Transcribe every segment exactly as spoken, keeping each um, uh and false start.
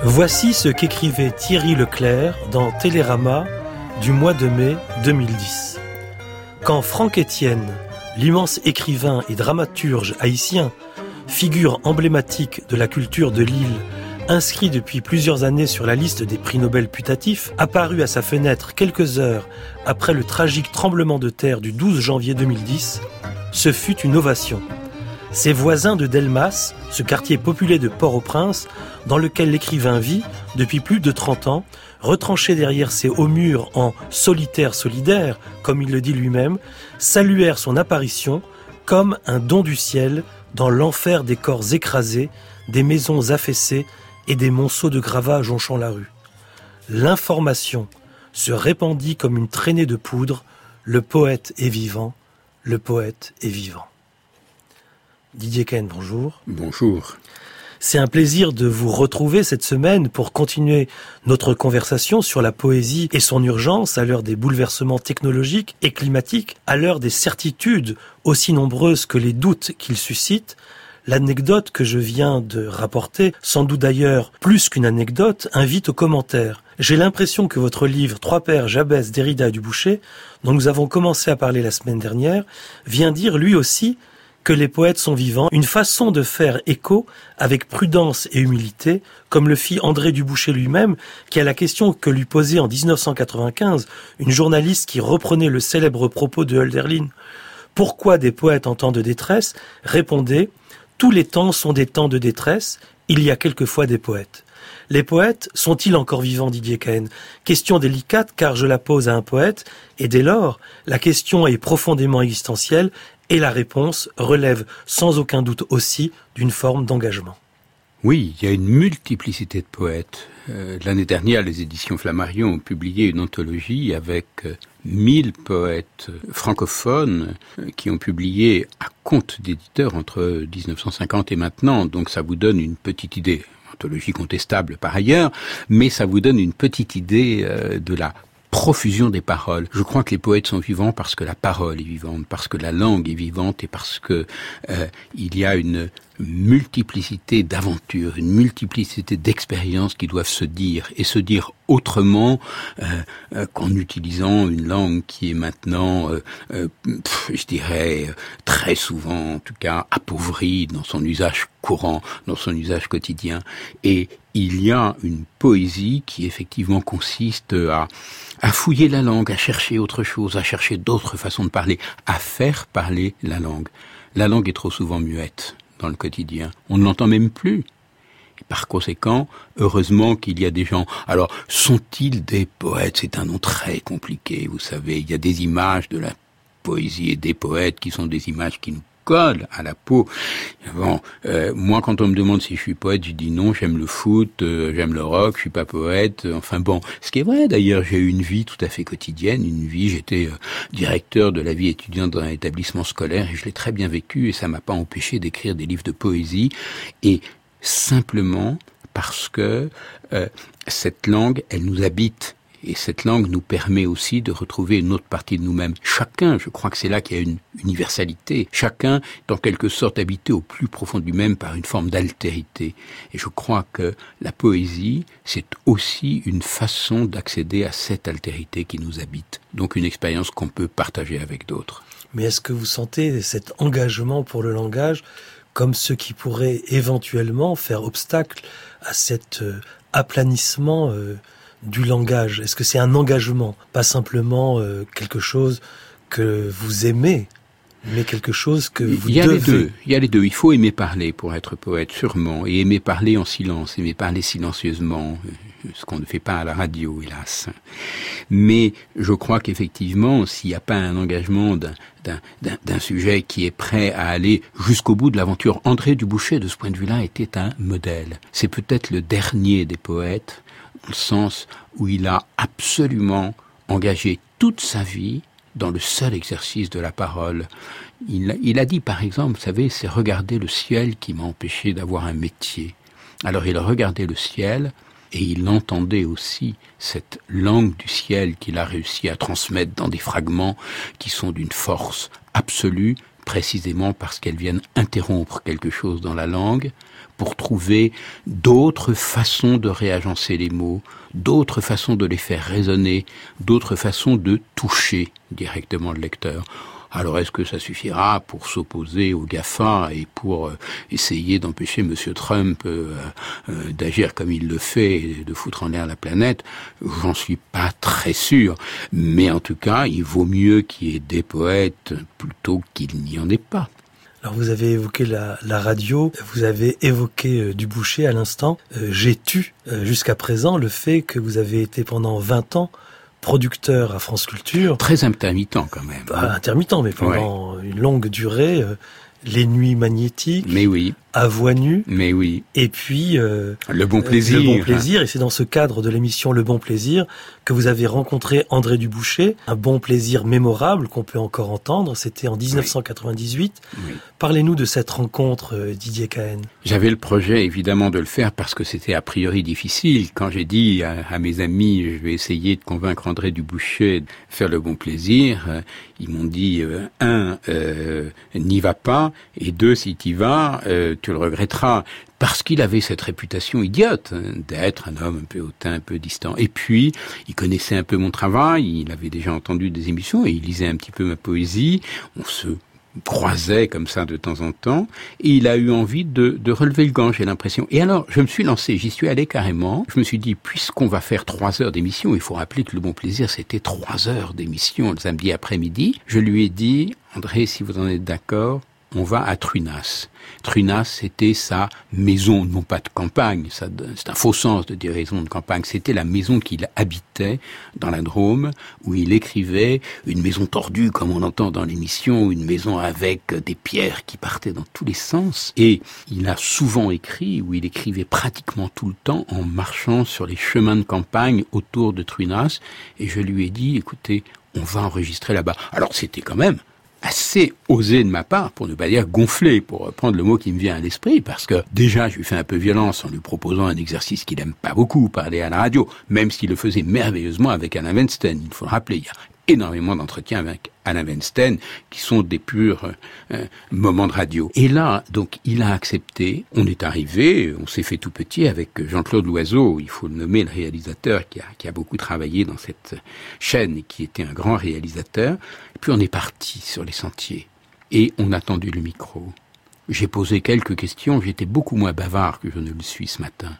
Voici ce qu'écrivait Thierry Leclerc dans Télérama du mois de mai deux mille dix. Quand Franck Etienne, l'immense écrivain et dramaturge haïtien, figure emblématique de la culture de l'île, inscrit depuis plusieurs années sur la liste des prix Nobel putatifs, apparu à sa fenêtre quelques heures après le tragique tremblement de terre du douze janvier deux mille dix, ce fut une ovation. Ses voisins de Delmas, ce quartier populé de Port-au-Prince, dans lequel l'écrivain vit depuis plus de trente ans, retranché derrière ses hauts murs en solitaire solidaire, comme il le dit lui-même, saluèrent son apparition comme un don du ciel dans l'enfer des corps écrasés, des maisons affaissées et des monceaux de gravats jonchant la rue. L'information se répandit comme une traînée de poudre. Le poète est vivant, le poète est vivant. Didier Cahen, bonjour. Bonjour. C'est un plaisir de vous retrouver cette semaine pour continuer notre conversation sur la poésie et son urgence à l'heure des bouleversements technologiques et climatiques, à l'heure des certitudes aussi nombreuses que les doutes qu'ils suscitent. L'anecdote que je viens de rapporter, sans doute d'ailleurs plus qu'une anecdote, invite aux commentaires. J'ai l'impression que votre livre « Trois pères, Jabès, Derrida et Dubouché », dont nous avons commencé à parler la semaine dernière, vient dire lui aussi que les poètes sont vivants, une façon de faire écho avec prudence et humilité, comme le fit André Dubouché lui-même, qui à la question que lui posait en dix-neuf cent quatre-vingt-quinze une journaliste qui reprenait le célèbre propos de Hölderlin « Pourquoi des poètes en temps de détresse ?» répondait « Tous les temps sont des temps de détresse, il y a quelquefois des poètes. » Les poètes sont-ils encore vivants, Didier Cahen ? Question délicate car je la pose à un poète, et dès lors, la question est profondément existentielle, et la réponse relève sans aucun doute aussi d'une forme d'engagement. Oui, il y a une multiplicité de poètes. Euh, l'année dernière, les éditions Flammarion ont publié une anthologie avec euh, mille poètes francophones euh, qui ont publié à compte d'éditeurs entre dix-neuf cent cinquante et maintenant. Donc ça vous donne une petite idée. Anthologie contestable par ailleurs, mais ça vous donne une petite idée euh, de la profusion des paroles. Je crois que les poètes sont vivants parce que la parole est vivante, parce que la langue est vivante et parce que euh, il y a une multiplicité d'aventures, une multiplicité d'expériences qui doivent se dire et se dire autrement euh, euh, qu'en utilisant une langue qui est maintenant, euh, euh, pff, je dirais, très souvent, en tout cas, appauvrie dans son usage courant, dans son usage quotidien. Et il y a une poésie qui effectivement consiste à, à fouiller la langue, à chercher autre chose, à chercher d'autres façons de parler, à faire parler la langue. La langue est trop souvent muette dans le quotidien. On ne l'entend même plus. Et par conséquent, heureusement qu'il y a des gens. Alors, sont-ils des poètes ? C'est un nom très compliqué, vous savez. Il y a des images de la poésie et des poètes qui sont des images qui nous collent à la peau. Bon, euh, moi, quand on me demande si je suis poète, je dis non, j'aime le foot, euh, j'aime le rock, je suis pas poète. Enfin bon, ce qui est vrai d'ailleurs, j'ai eu une vie tout à fait quotidienne, une vie, j'étais euh, directeur de la vie étudiante dans un établissement scolaire et je l'ai très bien vécu et ça m'a pas empêché d'écrire des livres de poésie et simplement parce que euh, cette langue, elle nous habite. Et cette langue nous permet aussi de retrouver une autre partie de nous-mêmes. Chacun, je crois que c'est là qu'il y a une universalité. Chacun est en quelque sorte habité au plus profond de lui-même par une forme d'altérité. Et je crois que la poésie, c'est aussi une façon d'accéder à cette altérité qui nous habite. Donc une expérience qu'on peut partager avec d'autres. Mais est-ce que vous sentez cet engagement pour le langage comme ce qui pourrait éventuellement faire obstacle à cet euh, aplanissement euh, du langage? Est-ce que c'est un engagement, pas simplement euh, quelque chose que vous aimez, mais quelque chose que vous devez? Il y a les deux. Il y a les deux. Il faut aimer parler pour être poète, sûrement, et aimer parler en silence, aimer parler silencieusement, ce qu'on ne fait pas à la radio, hélas. Mais je crois qu'effectivement, s'il n'y a pas un engagement d'un, d'un, d'un, d'un sujet qui est prêt à aller jusqu'au bout de l'aventure, André Dubouché, de ce point de vue-là, était un modèle. C'est peut-être le dernier des poètes, dans le sens où il a absolument engagé toute sa vie dans le seul exercice de la parole. Il, il a dit, par exemple, vous savez, c'est regarder le ciel qui m'a empêché d'avoir un métier. Alors il regardait le ciel et il entendait aussi cette langue du ciel qu'il a réussi à transmettre dans des fragments qui sont d'une force absolue, précisément parce qu'elles viennent interrompre quelque chose dans la langue pour trouver d'autres façons de réagencer les mots, d'autres façons de les faire résonner, d'autres façons de toucher directement le lecteur. Alors est-ce que ça suffira pour s'opposer aux GAFA et pour euh, essayer d'empêcher Monsieur Trump euh, euh, d'agir comme il le fait et de foutre en l'air la planète? J'en suis pas très sûr. Mais en tout cas, il vaut mieux qu'il y ait des poètes plutôt qu'il n'y en ait pas. Alors vous avez évoqué la, la radio, vous avez évoqué euh, Dubouché à l'instant. Euh, j'ai tu euh, jusqu'à présent le fait que vous avez été pendant vingt ans producteur à France Culture. Très intermittent quand même. Bah, hein. Intermittent, mais pendant ouais. une longue durée. Euh, les nuits magnétiques. Mais oui. À voix nue. Mais oui. Et puis euh, le bon plaisir. Le bon plaisir. Et c'est dans ce cadre de l'émission Le Bon Plaisir que vous avez rencontré André Dubouché. Un bon plaisir mémorable qu'on peut encore entendre. C'était en dix-neuf cent quatre-vingt-dix-huit. Oui. Parlez-nous de cette rencontre, Didier Cahen. J'avais le projet évidemment de le faire parce que c'était a priori difficile. Quand j'ai dit à, à mes amis, je vais essayer de convaincre André Dubouché de faire Le Bon Plaisir, euh, ils m'ont dit euh, un, euh, n'y va pas, et deux, si t'y vas, euh, tu le regretteras, parce qu'il avait cette réputation idiote hein, d'être un homme un peu hautain, un peu distant. Et puis, il connaissait un peu mon travail, il avait déjà entendu des émissions et il lisait un petit peu ma poésie. On se croisait comme ça de temps en temps, et il a eu envie de, de relever le gant, j'ai l'impression. Et alors, je me suis lancé, j'y suis allé carrément. Je me suis dit, puisqu'on va faire trois heures d'émission, il faut rappeler que Le Bon Plaisir, c'était trois heures d'émission le samedi après-midi. Je lui ai dit, André, si vous en êtes d'accord, on va à Trunas. Trunas, c'était sa maison, non pas de campagne, ça, c'est un faux sens de dire maison de campagne, c'était la maison qu'il habitait dans la Drôme, où il écrivait, une maison tordue comme on entend dans l'émission, une maison avec des pierres qui partaient dans tous les sens. Et il a souvent écrit, ou il écrivait pratiquement tout le temps, en marchant sur les chemins de campagne autour de Trunas, et je lui ai dit, écoutez, on va enregistrer là-bas. Alors c'était quand même assez osé de ma part, pour ne pas dire gonflé, pour reprendre le mot qui me vient à l'esprit, parce que déjà je lui fais un peu violence en lui proposant un exercice qu'il aime pas beaucoup, parler à la radio, même s'il le faisait merveilleusement avec Alain Weinstein. Il faut le rappeler, il y a énormément d'entretiens avec Alain Weinstein qui sont des purs euh, moments de radio. Et là, donc, il a accepté. On est arrivé, on s'est fait tout petit avec Jean-Claude Loiseau, il faut le nommer, le réalisateur qui a, qui a beaucoup travaillé dans cette chaîne et qui était un grand réalisateur. Et puis on est parti sur les sentiers et on a tendu le micro. J'ai posé quelques questions, j'étais beaucoup moins bavard que je ne le suis ce matin.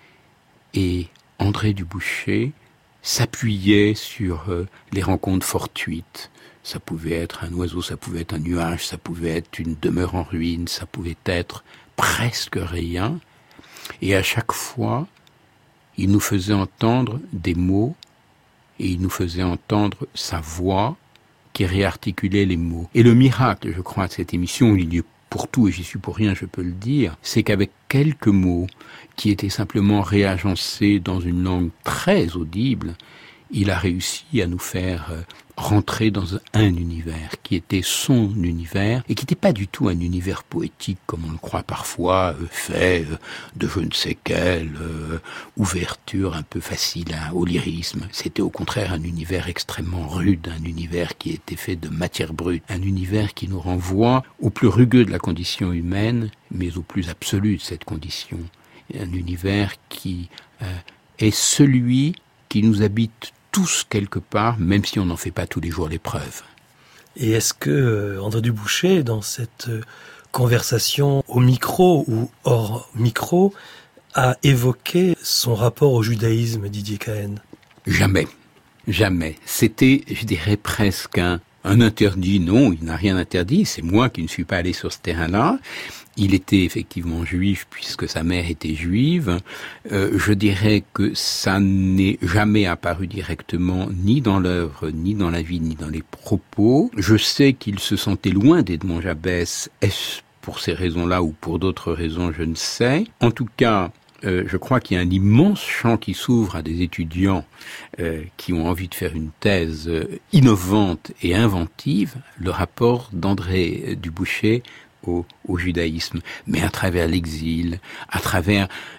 Et André Dubouché s'appuyait sur euh, les rencontres fortuites. Ça pouvait être un oiseau, ça pouvait être un nuage, ça pouvait être une demeure en ruine, ça pouvait être presque rien. Et à chaque fois, il nous faisait entendre des mots et il nous faisait entendre sa voix qui réarticulait les mots. Et le miracle, je crois, de cette émission, il y est pour tout, et j'y suis pour rien, je peux le dire, c'est qu'avec quelques mots qui étaient simplement réagencés dans une langue très audible, il a réussi à nous faire rentrer dans un univers qui était son univers et qui n'était pas du tout un univers poétique comme on le croit parfois, fait de je ne sais quelle euh, ouverture un peu facile hein, au lyrisme. C'était au contraire un univers extrêmement rude, un univers qui était fait de matière brute, un univers qui nous renvoie au plus rugueux de la condition humaine, mais au plus absolu de cette condition. Un univers qui euh, est celui qui nous habite tous quelque part, même si on n'en fait pas tous les jours l'épreuve. Et est-ce que euh, André Dubouché, dans cette euh, conversation au micro ou hors micro, a évoqué son rapport au judaïsme, Didier Cahen? Jamais. Jamais. C'était, je dirais, presque un, un interdit. Non, il n'a rien interdit. C'est moi qui ne suis pas allé sur ce terrain-là. Il était effectivement juif puisque sa mère était juive. Euh, je dirais que ça n'est jamais apparu directement ni dans l'œuvre, ni dans la vie, ni dans les propos. Je sais qu'il se sentait loin d'Edmond Jabès. Est-ce pour ces raisons-là ou pour d'autres raisons, je ne sais. En tout cas, euh, je crois qu'il y a un immense champ qui s'ouvre à des étudiants euh, qui ont envie de faire une thèse euh, innovante et inventive, le rapport d'André Dubouché Au, au judaïsme, mais à travers l'exil, à travers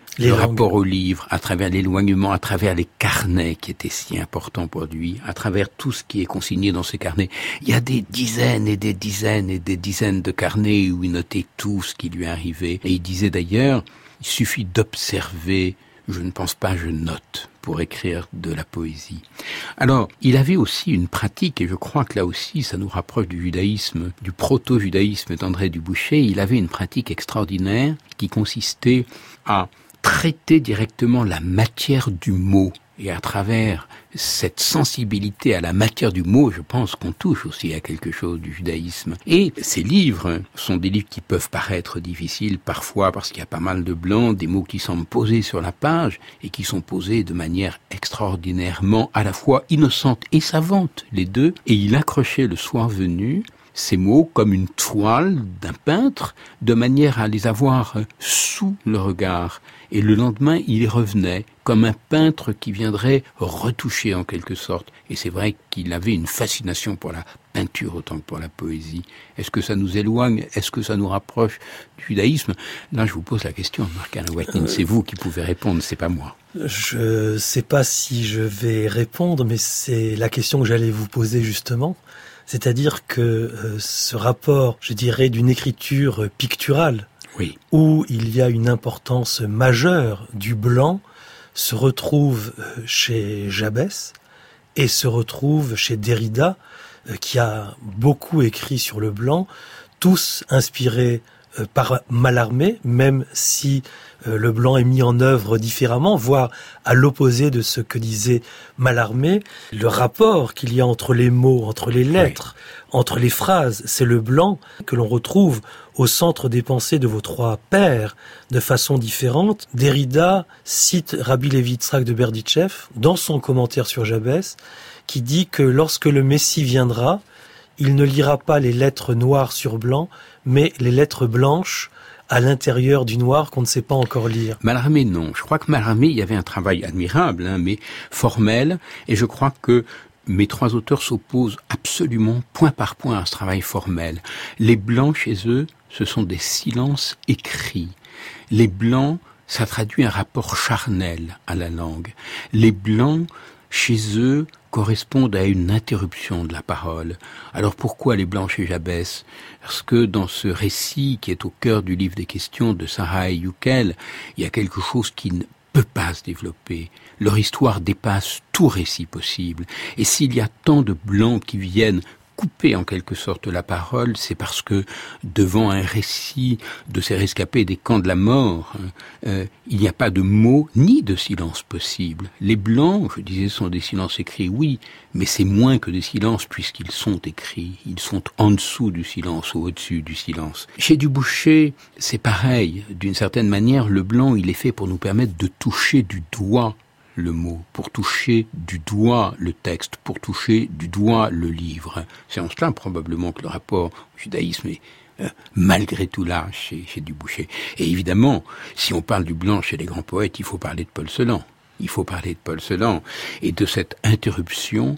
Les le langues. Rapport au livre, à travers l'éloignement, à travers les carnets qui étaient si importants pour lui, à travers tout ce qui est consigné dans ces carnets. Il y a des dizaines et des dizaines et des dizaines de carnets où il notait tout ce qui lui arrivait. Et il disait d'ailleurs, il suffit d'observer, je ne pense pas, je note, pour écrire de la poésie. Alors, il avait aussi une pratique, et je crois que là aussi, ça nous rapproche du judaïsme, du proto-judaïsme d'André du Bouchet. Il avait une pratique extraordinaire qui consistait à traiter directement la matière du mot. Et à travers cette sensibilité à la matière du mot, je pense qu'on touche aussi à quelque chose du judaïsme. Et ces livres sont des livres qui peuvent paraître difficiles parfois parce qu'il y a pas mal de blancs, des mots qui semblent posés sur la page et qui sont posés de manière extraordinairement à la fois innocente et savante, les deux. Et il accrochait le soir venu ces mots comme une toile d'un peintre, de manière à les avoir sous le regard. Et le lendemain, il y revenait, comme un peintre qui viendrait retoucher en quelque sorte. Et c'est vrai qu'il avait une fascination pour la peinture autant que pour la poésie. Est-ce que ça nous éloigne? Est-ce que ça nous rapproche du judaïsme? Là, je vous pose la question, Marc Alain Watnin. C'est vous qui pouvez répondre, c'est pas moi. Je sais pas si je vais répondre, mais c'est la question que j'allais vous poser justement. C'est-à-dire que euh, ce rapport, je dirais, d'une écriture picturale, oui, où il y a une importance majeure du blanc, se retrouve chez Jabès et se retrouve chez Derrida, euh, qui a beaucoup écrit sur le blanc, tous inspirés euh, par Mallarmé, même si euh, le blanc est mis en œuvre différemment, voire à l'opposé de ce que disait Mallarmé. Le rapport qu'il y a entre les mots, entre les lettres, oui, entre les phrases, c'est le blanc que l'on retrouve au centre des pensées de vos trois pères de façon différente. Derrida cite Rabbi Levi Yitzhak de Berditchev dans son commentaire sur Jabès, qui dit que lorsque le Messie viendra, il ne lira pas les lettres noires sur blanc, mais les lettres blanches à l'intérieur du noir qu'on ne sait pas encore lire. Mallarmé, non. Je crois que Mallarmé, il y avait un travail admirable, hein, mais formel, et je crois que mes trois auteurs s'opposent absolument point par point à ce travail formel. Les blancs, chez eux, ce sont des silences écrits. Les blancs, ça traduit un rapport charnel à la langue. Les blancs, chez eux, correspondent à une interruption de la parole. Alors pourquoi les blancs chez Jabès? Parce que dans ce récit qui est au cœur du livre des questions de Sarah Eyukel, il y a quelque chose qui ne peut pas se développer. Leur histoire dépasse tout récit possible. Et s'il y a tant de blancs qui viennent couper en quelque sorte la parole, c'est parce que devant un récit de ces rescapés des camps de la mort, euh, il n'y a pas de mots ni de silence possible. Les blancs, je disais, sont des silences écrits, oui, mais c'est moins que des silences puisqu'ils sont écrits. Ils sont en dessous du silence ou au-dessus du silence. Chez Du Bouchet, c'est pareil. D'une certaine manière, le blanc, il est fait pour nous permettre de toucher du doigt le mot, pour toucher du doigt le texte, pour toucher du doigt le livre. C'est en cela probablement que le rapport au judaïsme est euh, malgré tout là chez, chez Du Bouchet. Et évidemment, si on parle du blanc chez les grands poètes, il faut parler de Paul Celan. Il faut parler de Paul Celan et de cette interruption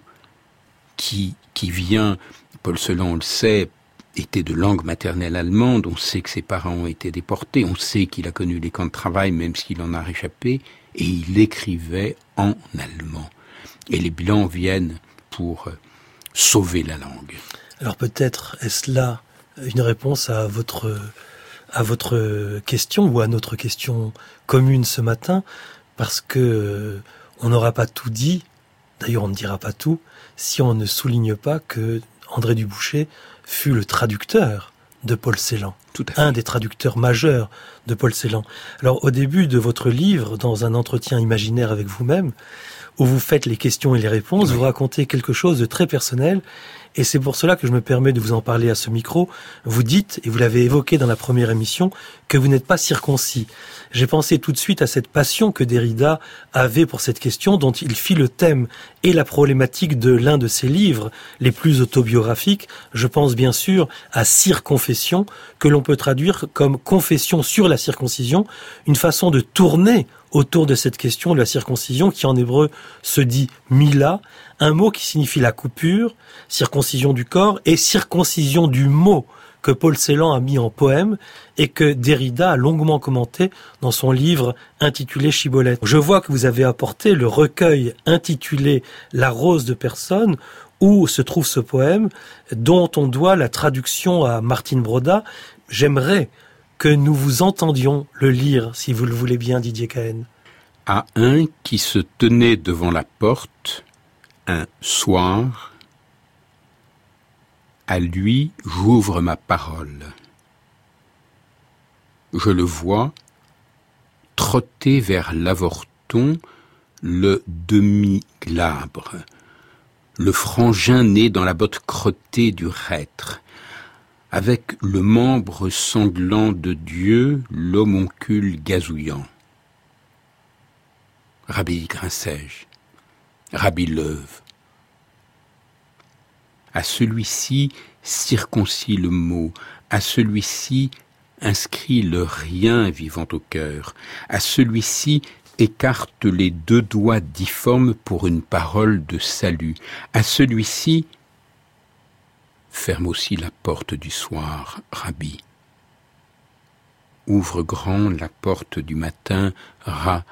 qui, qui vient, Paul Celan, on le sait, était de langue maternelle allemande, on sait que ses parents ont été déportés, on sait qu'il a connu les camps de travail, même s'il en a réchappé, et il écrivait en allemand. Et les blancs viennent pour euh, sauver la langue. Alors peut-être est-ce là une réponse à votre, à votre question ou à notre question commune ce matin, parce que euh, on n'aura pas tout dit, d'ailleurs on ne dira pas tout, si on ne souligne pas que André du Bouchet fut le traducteur de Paul Celan, un des traducteurs majeurs de Paul Celan. Alors au début de votre livre, dans un entretien imaginaire avec vous-même, où vous faites les questions et les réponses, oui, vous racontez quelque chose de très personnel, et c'est pour cela que je me permets de vous en parler à ce micro. Vous dites, et vous l'avez évoqué dans la première émission, que vous n'êtes pas circoncis. J'ai pensé tout de suite à cette passion que Derrida avait pour cette question, dont il fit le thème et la problématique de l'un de ses livres les plus autobiographiques. Je pense bien sûr à Circonfession, que l'on peut traduire comme confession sur la circoncision, une façon de tourner autour de cette question de la circoncision qui en hébreu se dit mila, un mot qui signifie la coupure, circoncision du corps et circoncision du mot, que Paul Celan a mis en poème et que Derrida a longuement commenté dans son livre intitulé Chibolette. Je vois que vous avez apporté le recueil intitulé La rose de personne, où se trouve ce poème, dont on doit la traduction à Martine Broda. J'aimerais que nous vous entendions le lire, si vous le voulez bien, Didier Cahen. À un qui se tenait devant la porte, un soir, à lui j'ouvre ma parole. Je le vois trotter vers l'avorton, le demi-glabre, le frangin né dans la botte crottée du reître, avec le membre sanglant de Dieu, l'homoncule gazouillant. Rabbi Grinsège, Rabbi Leuve. À celui-ci circoncis le mot, à celui-ci inscrit le rien vivant au cœur, à celui-ci écarte les deux doigts difformes pour une parole de salut, à celui-ci ferme aussi la porte du soir, Rabbi. Ouvre grand la porte du matin, Ra.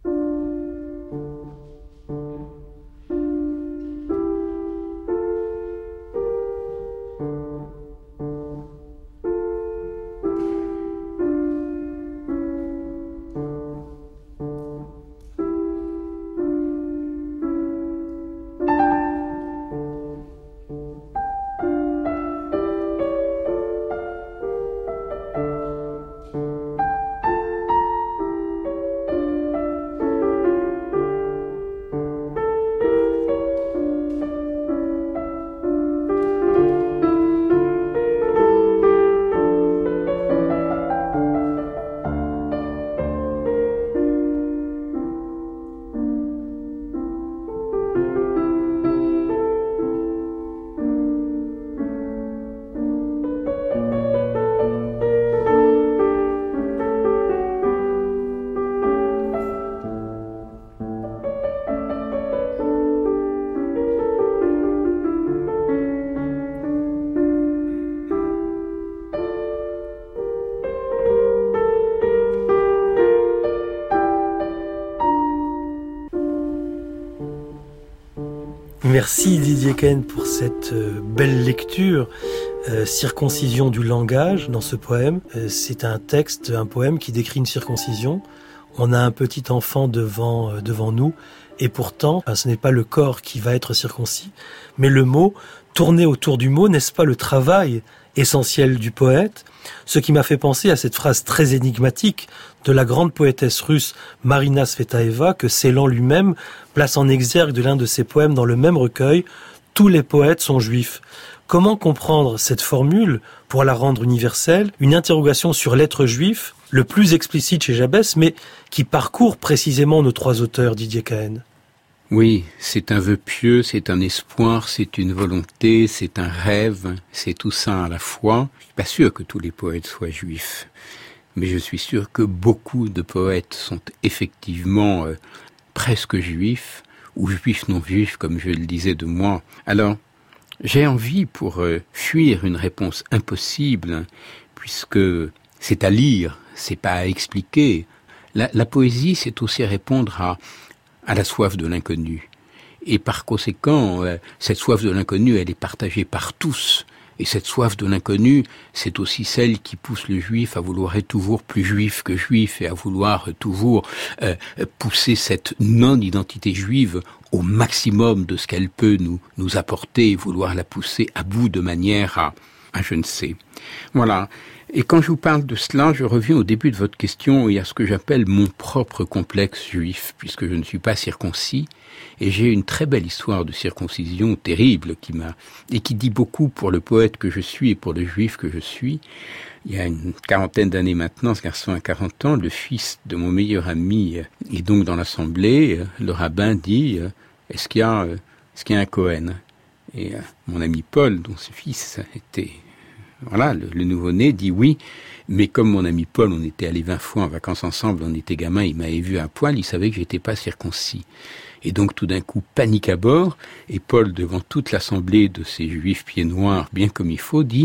Merci Didier Cahen pour cette euh, belle lecture, euh, circoncision du langage dans ce poème. Euh, c'est un texte, un poème qui décrit une circoncision. On a un petit enfant devant, euh, devant nous et pourtant, enfin, ce n'est pas le corps qui va être circoncis, mais le mot, tourner autour du mot, n'est-ce pas le travail essentiel du poète? Ce qui m'a fait penser à cette phrase très énigmatique de la grande poétesse russe Marina Tsvetaeva que Celan lui-même place en exergue de l'un de ses poèmes dans le même recueil, « Tous les poètes sont juifs ». Comment comprendre cette formule pour la rendre universelle? Une interrogation sur l'être juif, le plus explicite chez Jabès, mais qui parcourt précisément nos trois auteurs, Didier Cahen. Oui, c'est un vœu pieux, c'est un espoir, c'est une volonté, c'est un rêve, c'est tout ça à la fois. Je suis pas sûr que tous les poètes soient juifs, mais je suis sûr que beaucoup de poètes sont effectivement euh, presque juifs, ou juifs non juifs, comme je le disais de moi. Alors, j'ai envie, pour euh, fuir une réponse impossible, puisque c'est à lire, c'est pas à expliquer. La, la poésie, c'est aussi répondre à à la soif de l'inconnu. Et par conséquent, euh, cette soif de l'inconnu, elle est partagée par tous. Et cette soif de l'inconnu, c'est aussi celle qui pousse le juif à vouloir être toujours plus juif que juif et à vouloir toujours euh, pousser cette non-identité juive au maximum de ce qu'elle peut nous, nous apporter et vouloir la pousser à bout de manière à, à je ne sais. Voilà. Et quand je vous parle de cela, je reviens au début de votre question et à ce que j'appelle mon propre complexe juif, puisque je ne suis pas circoncis, et j'ai une très belle histoire de circoncision terrible qui m'a, et qui dit beaucoup pour le poète que je suis et pour le juif que je suis. Il y a une quarantaine d'années maintenant, ce garçon a quarante ans, le fils de mon meilleur ami est donc dans l'assemblée, le rabbin dit, est-ce qu'il y a, est-ce qu'il y a un Cohen? Et mon ami Paul, dont ce fils était Voilà, le, le nouveau-né dit oui, mais comme mon ami Paul, on était allés vingt fois en vacances ensemble, on était gamins, il m'avait vu à poil, il savait que j'étais pas circoncis. Et donc tout d'un coup, panique à bord, et Paul, devant toute l'assemblée de ces juifs pieds noirs, bien comme il faut, dit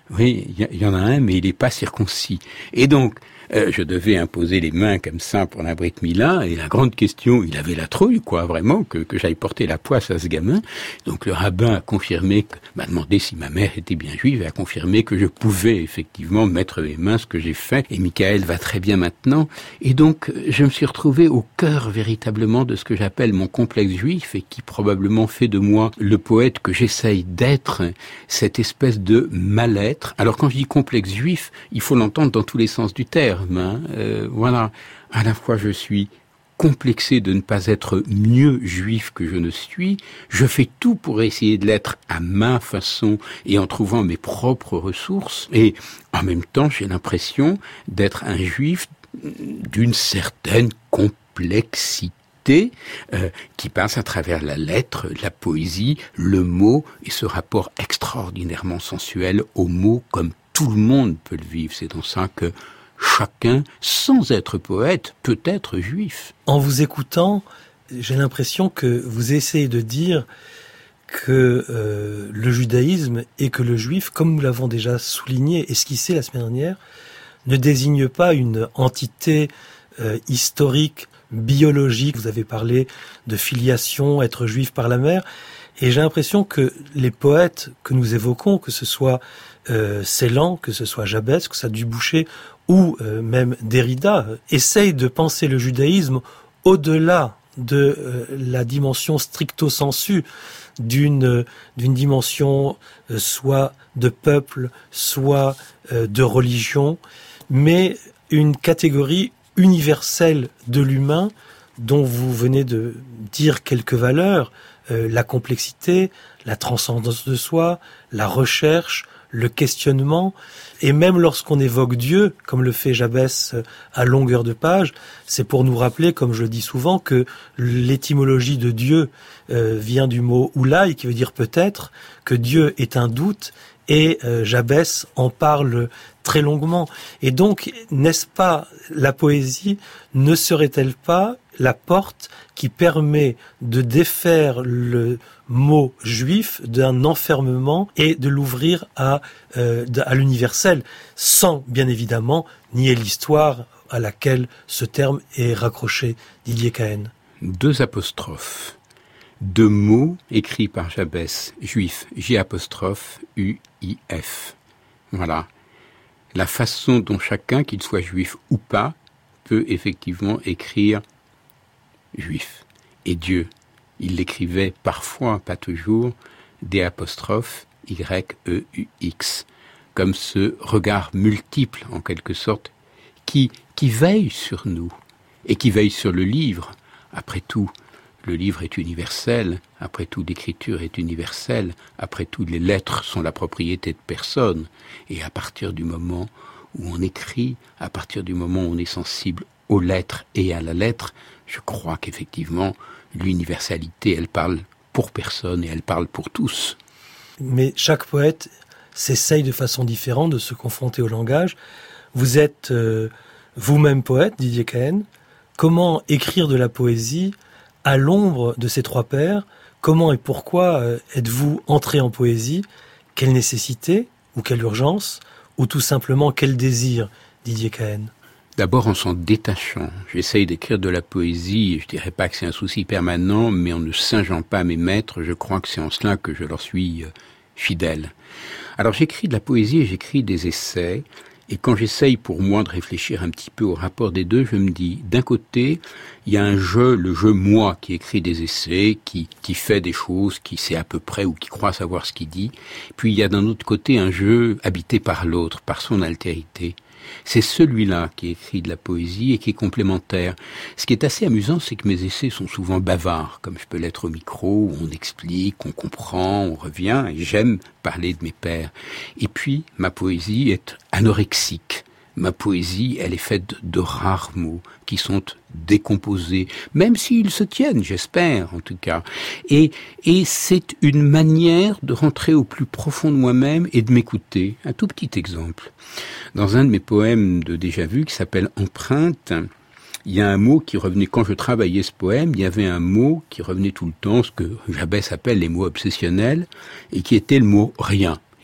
Oui, il y, y en a un, mais il n'est pas circoncis. Et donc, euh, je devais imposer les mains comme ça pour la Brit Mila, et la grande question, il avait la trouille, quoi, vraiment, que, que j'aille porter la poisse à ce gamin. Donc le rabbin a confirmé, que, m'a demandé si ma mère était bien juive, et a confirmé que je pouvais effectivement mettre les mains, ce que j'ai fait, et Michael va très bien maintenant. Et donc, je me suis retrouvé au cœur véritablement de ce que j'appelle mon complexe juif, et qui probablement fait de moi le poète que j'essaye d'être, cette espèce de mal-être. Alors quand je dis complexe juif, il faut l'entendre dans tous les sens du terme. Hein. Euh, voilà, à la fois je suis complexé de ne pas être mieux juif que je ne suis, je fais tout pour essayer de l'être à ma façon et en trouvant mes propres ressources, et en même temps j'ai l'impression d'être un juif d'une certaine complexité euh, qui passe à travers la lettre, la poésie, le mot et ce rapport extraordinairement sensuel au mot comme tout le monde peut le vivre. C'est dans ça que chacun, sans être poète, peut être juif. En vous écoutant, j'ai l'impression que vous essayez de dire que euh, le judaïsme et que le juif, comme nous l'avons déjà souligné, esquissé la semaine dernière, ne désigne pas une entité euh, historique, biologique. Vous avez parlé de filiation, être juif par la mère. Et j'ai l'impression que les poètes que nous évoquons, que ce soit euh, Celan, que ce soit Jabès, que ce soit Dubouché ou euh, même Derrida, euh, essayent de penser le judaïsme au-delà de euh, la dimension stricto sensu d'une euh, d'une dimension euh, soit de peuple, soit euh, de religion, mais une catégorie universelle de l'humain dont vous venez de dire quelques valeurs, euh, la complexité, la transcendance de soi, la recherche, le questionnement, et même lorsqu'on évoque Dieu, comme le fait Jabès à longueur de page, c'est pour nous rappeler, comme je le dis souvent, que l'étymologie de Dieu euh, vient du mot oulai, qui veut dire peut-être, que Dieu est un doute, et euh, Jabès en parle très longuement. Et donc, n'est-ce pas, la poésie ne serait-elle pas la porte qui permet de défaire le mot juif d'un enfermement et de l'ouvrir à, euh, à l'universel, sans, bien évidemment, nier l'histoire à laquelle ce terme est raccroché, Didier Cahen. Deux apostrophes, deux mots écrits par Jabès, juif, J apostrophe U I F. Voilà. La façon dont chacun, qu'il soit juif ou pas, peut effectivement écrire juif. Et Dieu, il l'écrivait parfois, pas toujours, D apostrophe Y E U X, comme ce regard multiple, en quelque sorte, qui, qui veille sur nous, et qui veille sur le livre. Après tout, le livre est universel, après tout l'écriture est universelle, après tout les lettres sont la propriété de personne, et à partir du moment où on écrit, à partir du moment où on est sensible aux lettres et à la lettre, je crois qu'effectivement, l'universalité, elle parle pour personne et elle parle pour tous. Mais chaque poète s'essaye de façon différente de se confronter au langage. Vous êtes euh, vous-même poète, Didier Cahen. Comment écrire de la poésie à l'ombre de ces trois pères? Comment et pourquoi euh, êtes-vous entré en poésie? Quelle nécessité ou quelle urgence? Ou tout simplement quel désir, Didier Cahen? D'abord en s'en détachant. J'essaye d'écrire de la poésie, je dirais pas que c'est un souci permanent, mais en ne singeant pas mes maîtres, je crois que c'est en cela que je leur suis fidèle. Alors j'écris de la poésie et j'écris des essais, et quand j'essaye pour moi de réfléchir un petit peu au rapport des deux, je me dis, d'un côté, il y a un jeu, le jeu moi, qui écrit des essais, qui, qui fait des choses, qui sait à peu près ou qui croit savoir ce qu'il dit, puis il y a d'un autre côté un jeu habité par l'autre, par son altérité. C'est celui-là qui écrit de la poésie et qui est complémentaire. Ce qui est assez amusant, c'est que mes essais sont souvent bavards, comme je peux l'être au micro, où on explique, on comprend, on revient, et j'aime parler de mes pères. Et puis, ma poésie est anorexique. Ma poésie, elle est faite de rares mots qui sont décomposés, même s'ils se tiennent, j'espère, en tout cas. Et, et c'est une manière de rentrer au plus profond de moi-même et de m'écouter. Un tout petit exemple. Dans un de mes poèmes de déjà-vu qui s'appelle « Empreinte », il y a un mot qui revenait, quand je travaillais ce poème, il y avait un mot qui revenait tout le temps, ce que Jabès appelle les mots obsessionnels, et qui était le mot « rien ».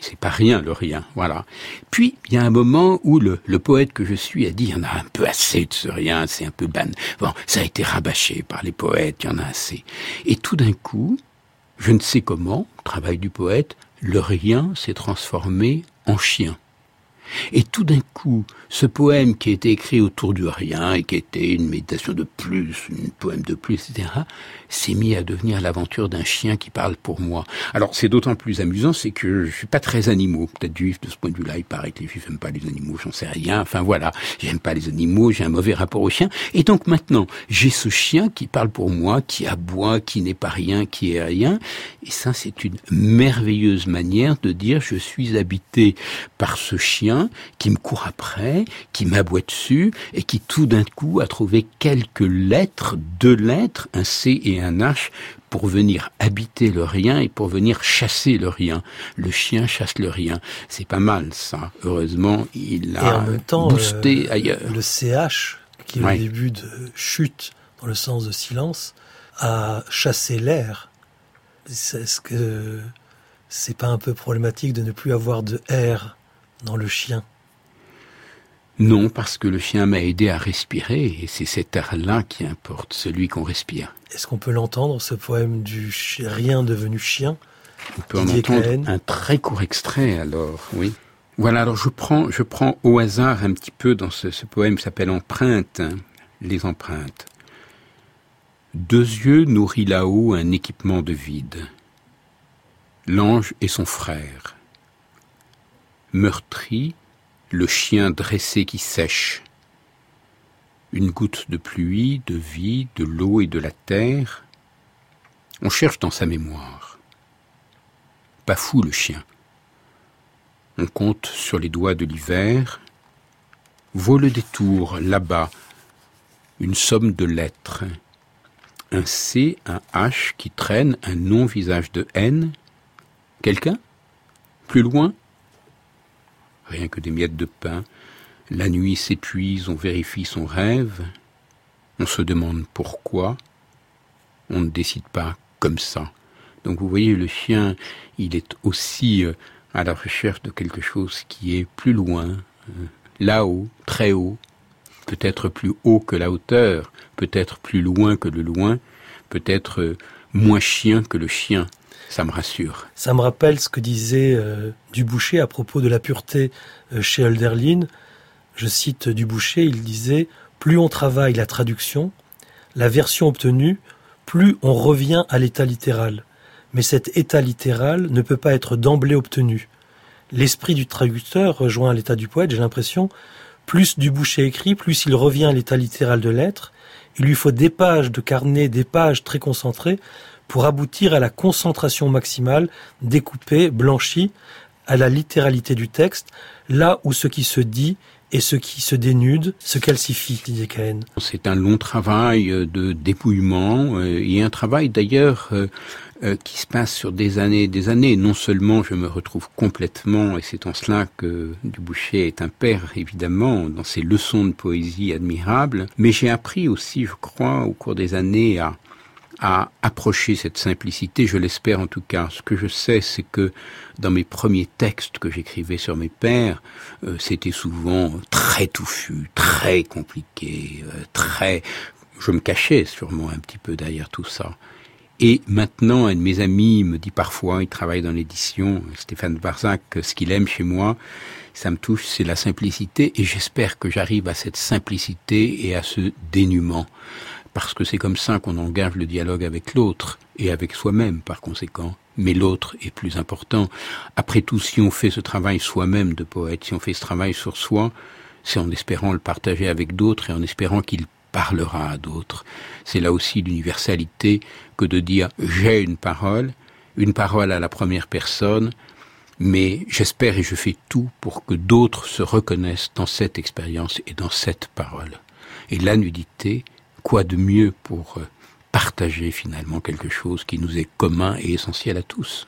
c'est pas rien le rien, voilà. Puis il y a un moment où le, le poète que je suis a dit, il y en a un peu assez de ce rien, c'est un peu ban. Bon, ça a été rabâché par les poètes, il y en a assez. Et tout d'un coup, je ne sais comment, travail du poète, le rien s'est transformé en chien. Et tout d'un coup, ce poème qui était écrit autour du rien et qui était une méditation de plus, un poème de plus, et cetera, s'est mis à devenir l'aventure d'un chien qui parle pour moi. Alors c'est d'autant plus amusant, c'est que je suis pas très animaux, peut-être juif de ce point de vue-là, il paraît que les juifs n'aiment pas les animaux, j'en sais rien, enfin voilà, j'aime pas les animaux, j'ai un mauvais rapport aux chiens, et donc maintenant, j'ai ce chien qui parle pour moi, qui aboie, qui n'est pas rien, qui est rien, et ça c'est une merveilleuse manière de dire je suis habité par ce chien qui me court après, qui m'aboie dessus, et qui tout d'un coup a trouvé quelques lettres, deux lettres, un C et un H, pour venir habiter le rien et pour venir chasser le rien. Le chien chasse le rien. C'est pas mal, ça. Heureusement, il a et en même temps, boosté euh, ailleurs. Le C H, qui est ouais. le début de chute, dans le sens de silence, a chassé l'air. Est-ce que c'est pas un peu problématique de ne plus avoir de R dans le chien? Non, parce que le chien m'a aidé à respirer, et c'est cet air-là qui importe, celui qu'on respire. Est-ce qu'on peut l'entendre, ce poème du chi- rien devenu chien? On peut en entendre un très court extrait, alors, oui. Voilà, alors je prends, je prends au hasard un petit peu dans ce, ce poème qui s'appelle Empreintes, hein, les empreintes. Deux yeux nourrit là-haut un équipement de vide. L'ange et son frère. Meurtri, le chien dressé qui sèche. Une goutte de pluie, de vie, de l'eau et de la terre. On cherche dans sa mémoire. Pas fou le chien. On compte sur les doigts de l'hiver. Vaut le détour, là-bas, une somme de lettres. Un C, un H qui traîne, un non-visage de haine. Quelqu'un? Plus loin? Rien que des miettes de pain. La nuit s'épuise, on vérifie son rêve. On se demande pourquoi. On ne décide pas comme ça. Donc vous voyez, le chien, il est aussi à la recherche de quelque chose qui est plus loin, là-haut, très haut, peut-être plus haut que la hauteur, peut-être plus loin que le loin, peut-être moins chien que le chien. Ça me rassure. Ça me rappelle ce que disait euh, Dubouché à propos de la pureté euh, chez Hölderlin. Je cite Dubouché, il disait « Plus on travaille la traduction, la version obtenue, plus on revient à l'état littéral. Mais cet état littéral ne peut pas être d'emblée obtenu. L'esprit du traducteur rejoint l'état du poète, j'ai l'impression. Plus Dubouché écrit, plus il revient à l'état littéral de l'être. Il lui faut des pages de carnet, des pages très concentrées, pour aboutir à la concentration maximale, découpée, blanchie, à la littéralité du texte, là où ce qui se dit et ce qui se dénude se calcifie, Didier Cahen. C'est un long travail de dépouillement, et un travail d'ailleurs euh, qui se passe sur des années et des années. Non seulement je me retrouve complètement, et c'est en cela que Dubouché est un père, évidemment, dans ses leçons de poésie admirables, mais j'ai appris aussi, je crois, au cours des années à à approcher cette simplicité, je l'espère en tout cas. Ce que je sais, c'est que dans mes premiers textes que j'écrivais sur mes pères, euh, c'était souvent très touffu, très compliqué, euh, très... Je me cachais sûrement un petit peu derrière tout ça. Et maintenant, un de mes amis me dit parfois, il travaille dans l'édition, Stéphane Barzac, ce qu'il aime chez moi, ça me touche, c'est la simplicité, et j'espère que j'arrive à cette simplicité et à ce dénuement. Parce que c'est comme ça qu'on engage le dialogue avec l'autre, et avec soi-même par conséquent. Mais l'autre est plus important. Après tout, si on fait ce travail soi-même de poète, si on fait ce travail sur soi, c'est en espérant le partager avec d'autres et en espérant qu'il parlera à d'autres. C'est là aussi l'universalité que de dire « j'ai une parole », une parole à la première personne, mais j'espère et je fais tout pour que d'autres se reconnaissent dans cette expérience et dans cette parole. Et la nudité, quoi de mieux pour partager finalement quelque chose qui nous est commun et essentiel à tous.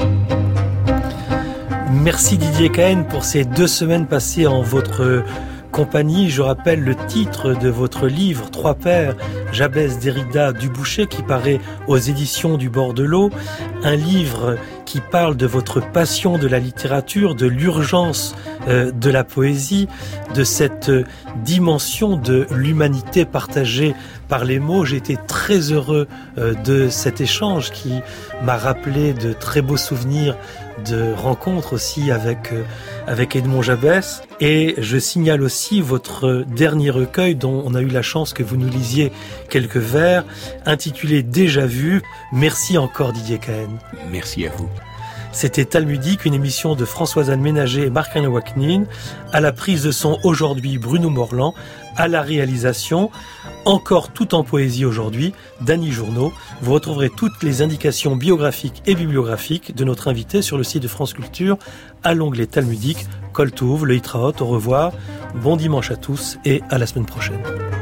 Merci Didier Cahen pour ces deux semaines passées en votre compagnie. Je rappelle le titre de votre livre, Trois Pères, Jabès, Derrida, Dubouché, qui paraît aux éditions du Bord de l'eau. Un livre qui parle de votre passion de la littérature, de l'urgence euh, de la poésie, de cette dimension de l'humanité partagée par les mots. J'ai été très heureux euh, de cet échange qui m'a rappelé de très beaux souvenirs de rencontres aussi avec euh, avec Edmond Jabès. Et je signale aussi votre dernier recueil dont on a eu la chance que vous nous lisiez quelques vers, intitulé Déjà vu. Merci encore Didier Cahen. Merci à vous. C'était Talmudique, une émission de Françoise-Anne Ménager et Marc-René Wachnine. À la prise de son aujourd'hui, Bruno Morland. À la réalisation, encore tout en poésie aujourd'hui, Dany Journeau. Vous retrouverez toutes les indications biographiques et bibliographiques de notre invité sur le site de France Culture, à l'onglet Talmudique. Kol Tuv, le Hitraot, au revoir. Bon dimanche à tous et à la semaine prochaine.